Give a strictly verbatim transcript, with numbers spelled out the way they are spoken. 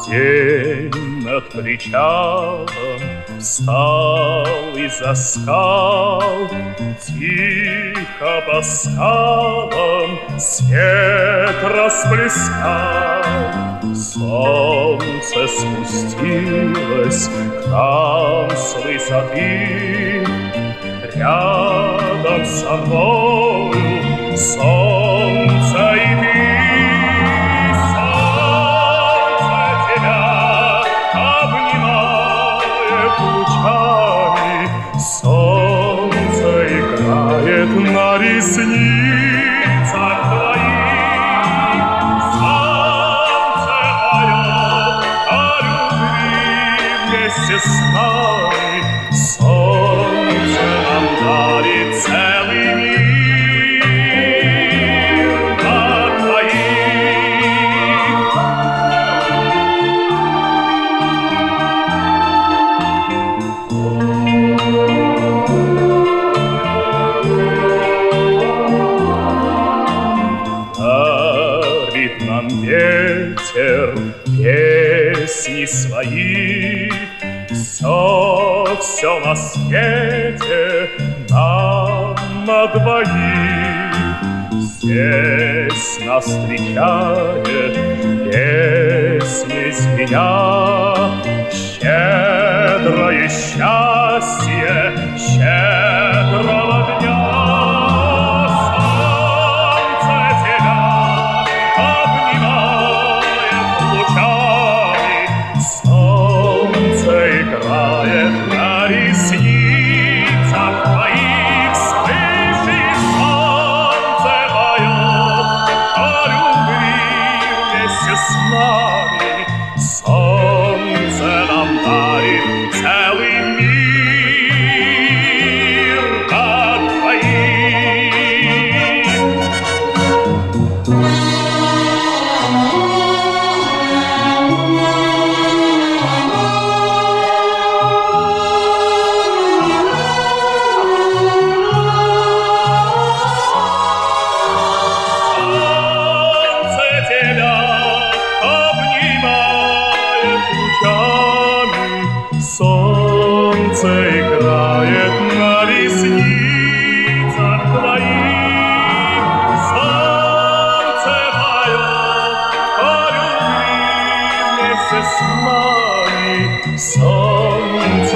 День над причалом встал из-за скал, тихо по скалам свет расплескал. Солнце спустилось к нам с высоты, рядом со мною солнце и ты. Солнце играет на ресницах твоих, солнце поет о любви вместе с нами, солнце нам дарит целый мир на твоих. Нам ветер песни свои, все, все на свете нам на двоих. Здесь нас встречает песня звеня, щедрое счастье щедрого дня. Солнце нам дарит целый мир от твоих. Солнце тебя солнце играет на ресницах твоих, солнце поет о любви вместе с нами, солнце